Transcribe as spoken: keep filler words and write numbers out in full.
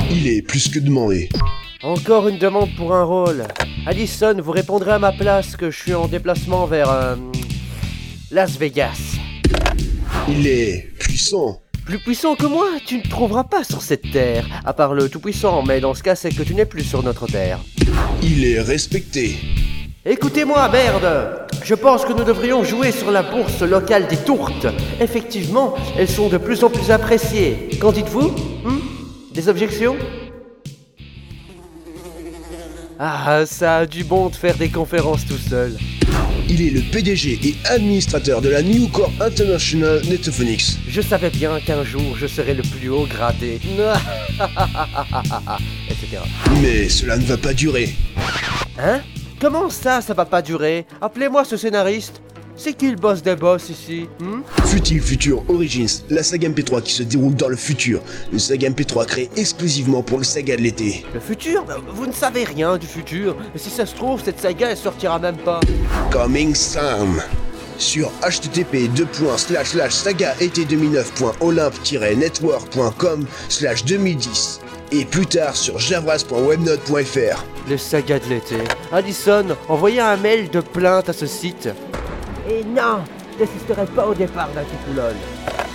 Il est plus que demandé. Encore une demande pour un rôle. Addison, vous répondrez à ma place que je suis en déplacement vers... Euh, Las Vegas. Il est puissant. Plus puissant que moi, tu ne trouveras pas sur cette terre. À part le tout-puissant, mais dans ce cas, c'est que tu n'es plus sur notre terre. Il est respecté. Écoutez-moi, merde! Je pense que nous devrions jouer sur la bourse locale des tourtes. Effectivement, elles sont de plus en plus appréciées. Qu'en dites-vous? hmm Des objections? Ah, ça a du bon de faire des conférences tout seul. Il est le P D G et administrateur de la Newcore International Netophonics. Je savais bien qu'un jour je serais le plus haut gradé. et cetera. Mais cela ne va pas durer. Hein? Comment ça, ça va pas durer? Appelez-moi ce scénariste. C'est qui le boss des boss ici? hmm Futile Future Origins, la saga M P trois qui se déroule dans le futur. Une saga M P trois créée exclusivement pour le saga de l'été. Le futur? Vous ne savez rien du futur. Et si ça se trouve, cette saga elle sortira même pas. Coming soon. Sur h t t p deux points slash slash saga été deux mille neuf point olympe tiret network point com slash deux mille dix et plus tard sur javras point webnote point f r. Les sagas de l'été. Addison, envoyez un mail de plainte à ce site. Et non, j'assisterai pas au départ d'un petit lol.